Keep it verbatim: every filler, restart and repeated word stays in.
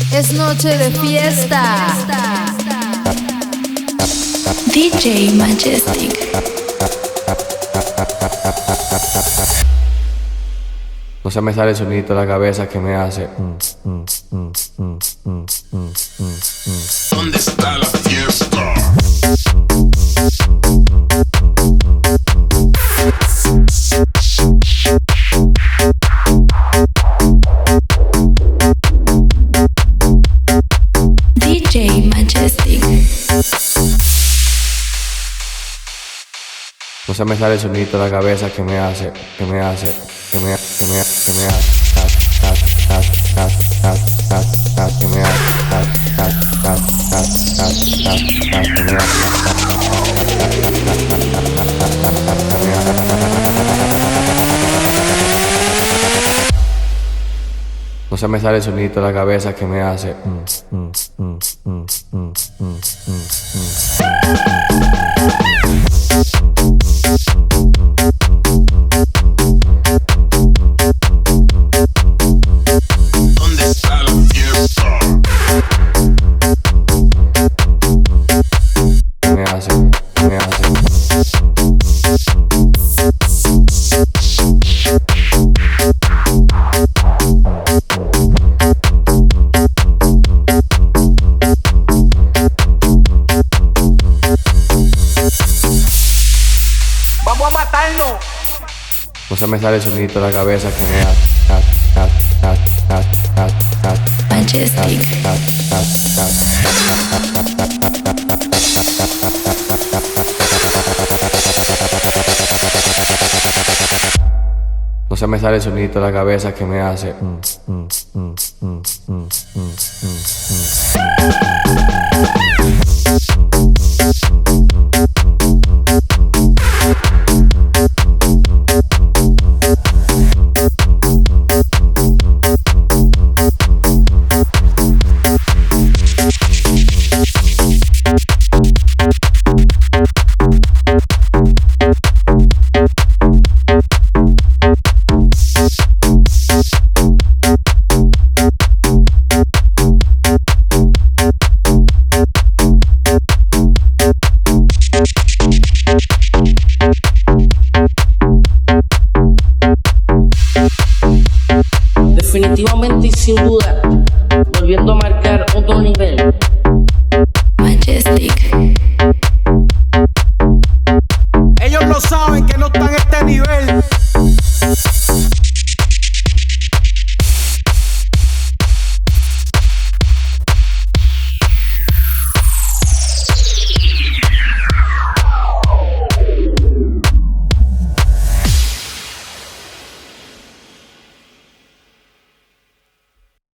Es noche de fiesta. D J Majestic. No se me sale el sonidito de la cabeza que me hace. ¿Dónde está la fiesta? D J Majestic. No se me sale el sonidito de la cabeza que me hace, que me hace, que me, que me, que me hace, tas, tas, tas, tas, tas, tas, tas, que me hace, tas, tas, tas, tas, tas, tas, tas, que me hace, no se me sale el sonidito de la cabeza que me hace. ¿Dónde está la fiesta? Me hace, me hace. ¡Vamos a matarnos! No se me sale el sonidito de la cabeza que me hace. Tas, tas, tas, tas, tas, tas, Majestic. tas, tas, tas, no se me sale el sonidito de la cabeza que me hace. Definitivamente y sin duda, volviendo a marcar otro nivel.